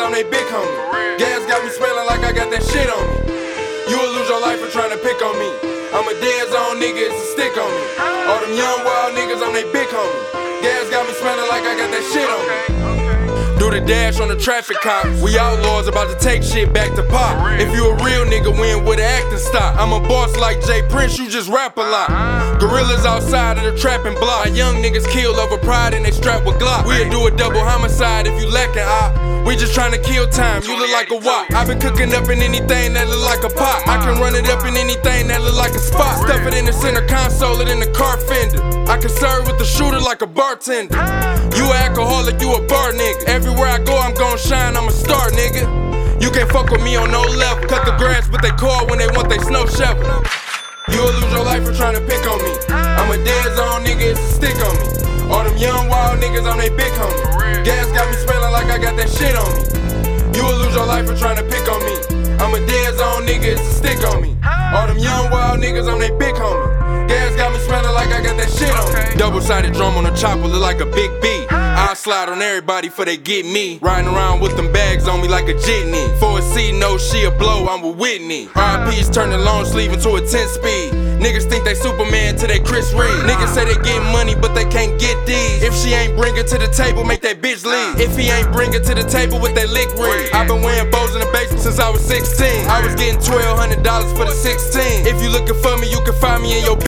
I'm they big homie. Gas got me smelling like I got that shit on me. You will lose your life for trying to pick on me. I'm a dead zone nigga, it's a stick on me. All them young wild niggas, I'm they big homie. Gas got me smelling like I got that shit on me. Do the dash on the traffic cops. We outlaws about to take shit back to pop. If you a real nigga, win with an acting stop. I'm a boss like Jay Prince, you just rap a lot. Gorillas outside of the trapping block. My young niggas kill over pride and they strap with Glock. We'll do a double homicide if you lacking op. We just tryna kill time, you look like a wop. I been cooking up in anything that look like a pot. I can run it up in anything that look like a spot. Stuff it in the center console, it in the car fender. I can serve with the shooter like a bartender. You an alcoholic, you a bar nigga. Everywhere I go, I'm gon' shine, I'm a star nigga. You can't fuck with me on no level. Cut the grass, but they call when they want they snow shovel. You'll lose your life for trying to pick on me. I'm a dead zone nigga, it's a stick on me. All them young wild niggas, I'm they big homie. Gas got me smelling like I got that shit on me. You will lose your life for trying to pick on me. I'm a dead zone nigga, it's a stick on me. All them young wild niggas, I'm they big homie. Gas got me smelling like I got that shit on me. Double-sided drum on the chopper look like a big B. I slide on everybody for they get me. Riding around with them bags on me like a jitney. For a C, no, she a blow, I'm with Whitney. RIP's turning long sleeve into a 10-speed. Niggas think they Superman till they Chris Reed. Niggas say they get money, but they can't get these. If she ain't bring her to the table, make that bitch leave. If he ain't bring her to the table with that lick ring. I've been wearing bows in the basement since I was 16. I was getting $1,200 for the 16. If you looking for me, you can find me in your